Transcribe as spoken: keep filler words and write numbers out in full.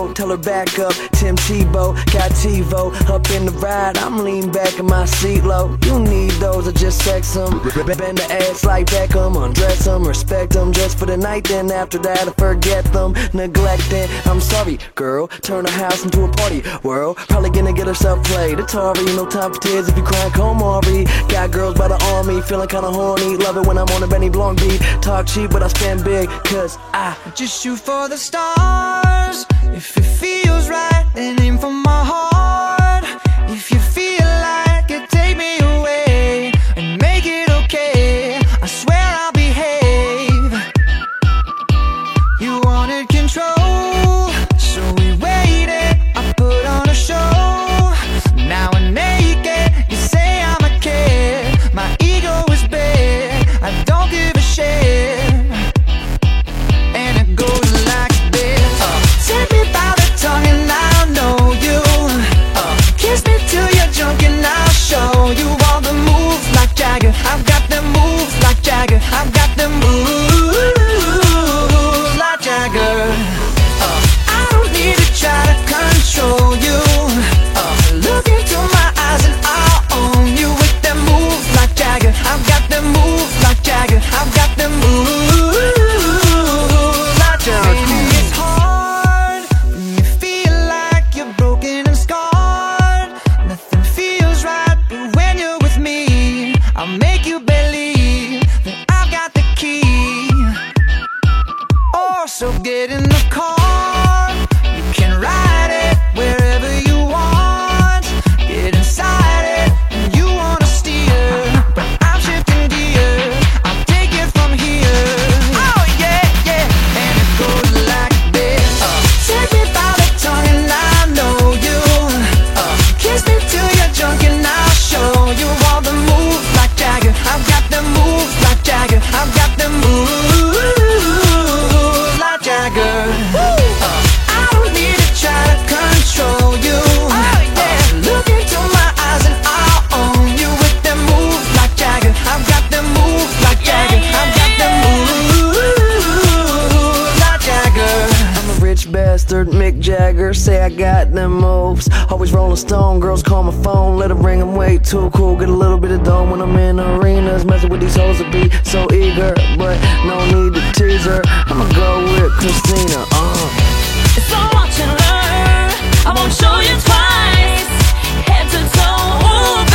Debo, tell her back up. Tim Tebow, got TiVo up in the ride. I'm lean back in my seat low. You need those or just sex them. Bend the ass like Beckham, undress them, respect them just for the night. Then after that I forget them, neglect them. I'm sorry, girl. Turn the house into a party world. Probably gonna get herself played. Atari, no time for tears if you crying, come Maury. Got girls by the army, feeling kinda horny. Love it when I'm on a Benny Blanc beat. Talk cheap, but I spend big, cause I just shoot for the stars. If it feels right, then aim for my heart. If you feel like it, take me away and make it okay. I swear I'll behave. You wanted control, so we waited. I put on a show. Now we're naked, you say I'm a kid. My ego is big, I don't give a shit. And it goes like this. uh, Take me by the tongue and I'll know you. uh, Kiss me till you're drunk and I'll show you all the moves like Jagger. I've got them moves like Jagger. I've got them moves like Jagger. uh, I don't need to try to control you. uh, Look into my eyes and I'll own you with them moves like Jagger. I've got them moves like Jagger. I've got them moves like Jagger. Maybe it's hard when you feel like you're broken and scarred. Nothing feels right, but when you're with me, I'll make you believe that I've got the key. Oh, so get in the car, you can ride it wherever you want. Get inside it, and you wanna steer, but I'm shifting gears. I'll take it from here. Oh yeah, yeah, and it goes like this. uh, Take me by the tongue and I know you. uh, Kiss me till you're drunk and I'll show you all the moves like Jagger. I've got them moves like Jagger. I've got them moves like Jagger. uh, I don't need to try to control you. Oh, yeah. Look into my eyes and I'll own you with them moves like Jagger. I've got them moves like Jagger. I've got them moves like Jagger. I'm a rich bastard, Mick Jagger. Say I got them moves. Always rolling stone, girls call my phone. Let them ring, I'm way too cool. Get a little bit of dome when I'm in arenas. Messing with these hoes to be so eager, but no need to tease her. I'ma go with Christina. Uh. So watch and learn. I won't show you twice. Head to toe, ooh,